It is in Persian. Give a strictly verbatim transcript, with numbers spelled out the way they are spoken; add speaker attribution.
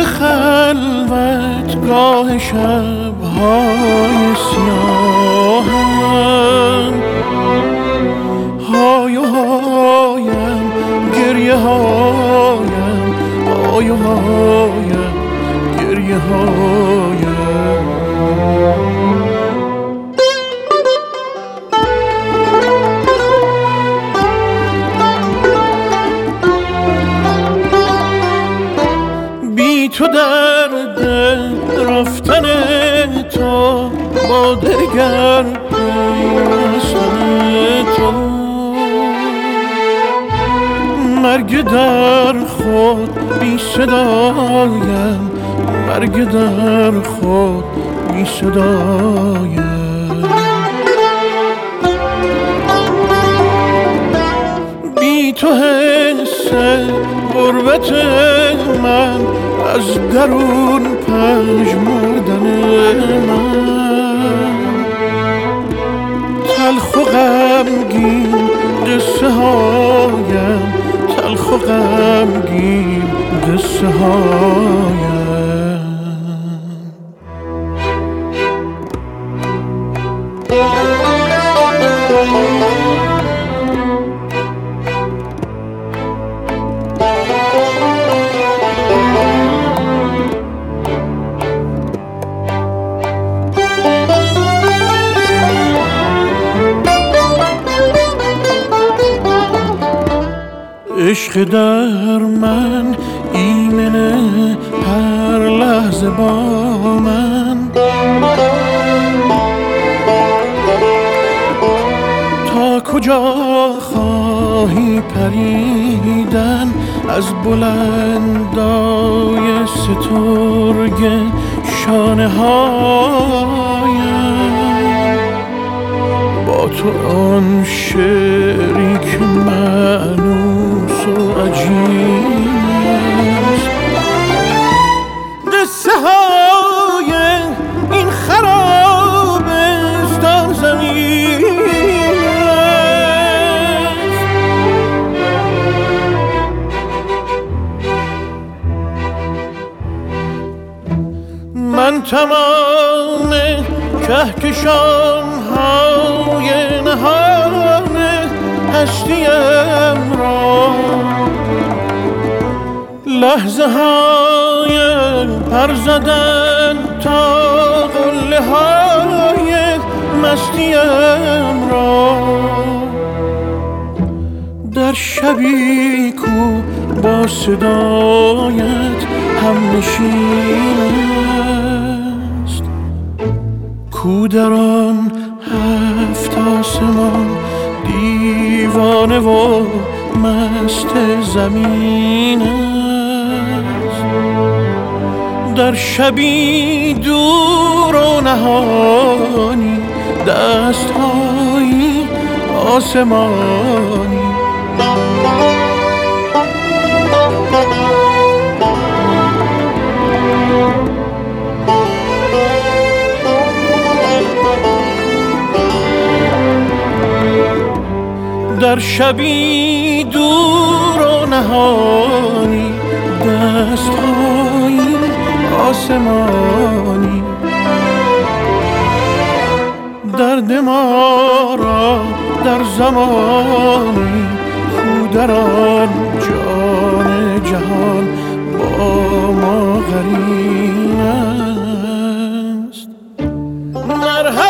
Speaker 1: خلوت گاه شب‌های سیاهم، های و هایم گریه هایم، های و هایم گریه هایم. بی تو درد رفتن تو، با دگر پیوستن تو، مرگ در خود بی صدایم، مرگ در خود بی صدایم. بی تو حس غربت من، از درون پژمردن من، تلخ و غمگین قصه هایم، تلخ و غمگین قصه هایم. عشق در من ایمنه هر لحظه با من، تا کجا خواهی پریدن از بلندای سترگ شانه هایم. با تو آن شعری که مأنوس و عجیب است، قصه های این خرابستان زمین است. من تمام کهکشان های نهان هستیم را، لحظه های پر زدن تا قله های مستیم را، در شبی کو با صدایت هم نشین است، کو در آن هفت آسمان دیوانه و مست زمین است. در شبی دور و نهانی دست‌های آسمانی، در شبی دور و نهانی دست‌های آسمانی. درد ما را در زمانی کو در آن جان جهان با ما قرین است. مرحبا